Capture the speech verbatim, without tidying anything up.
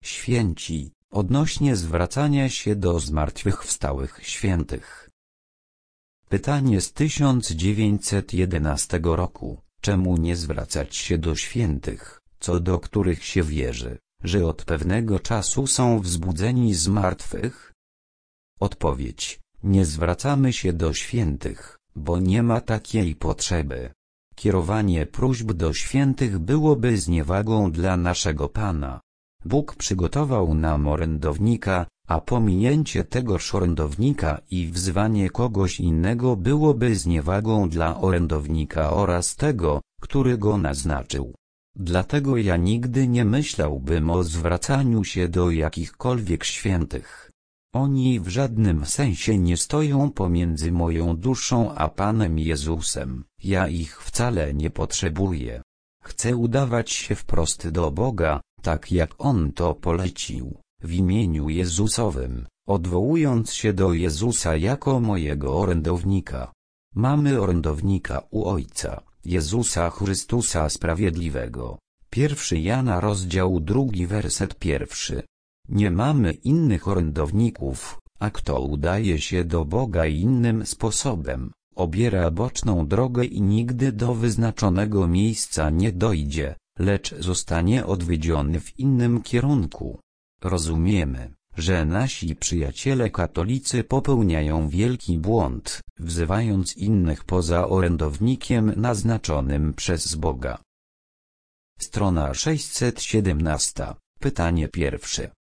święci, odnośnie zwracania się do zmartwychwstałych świętych. Pytanie z tysiąc dziewięćset jedenastego roku. Czemu nie zwracać się do świętych, co do których się wierzy, że od pewnego czasu są wzbudzeni z martwych? Odpowiedź: nie zwracamy się do świętych, bo nie ma takiej potrzeby. Kierowanie próśb do świętych byłoby zniewagą dla naszego Pana. Bóg przygotował nam orędownika, a pominięcie tegoż orędownika i wzywanie kogoś innego byłoby zniewagą dla orędownika oraz tego, który go naznaczył. Dlatego ja nigdy nie myślałbym o zwracaniu się do jakichkolwiek świętych. Oni w żadnym sensie nie stoją pomiędzy moją duszą a Panem Jezusem. Ja ich wcale nie potrzebuję. Chcę udawać się wprost do Boga, tak jak On to polecił, w imieniu Jezusowym, odwołując się do Jezusa jako mojego orędownika. Mamy orędownika u Ojca, Jezusa Chrystusa Sprawiedliwego. Pierwszy Jana rozdział drugi werset pierwszy. Nie mamy innych orędowników, a kto udaje się do Boga innym sposobem, obiera boczną drogę i nigdy do wyznaczonego miejsca nie dojdzie, lecz zostanie odwiedziony w innym kierunku. Rozumiemy, że nasi przyjaciele katolicy popełniają wielki błąd, wzywając innych poza orędownikiem naznaczonym przez Boga. Strona sześćset siedemnaście. Pytanie pierwsze.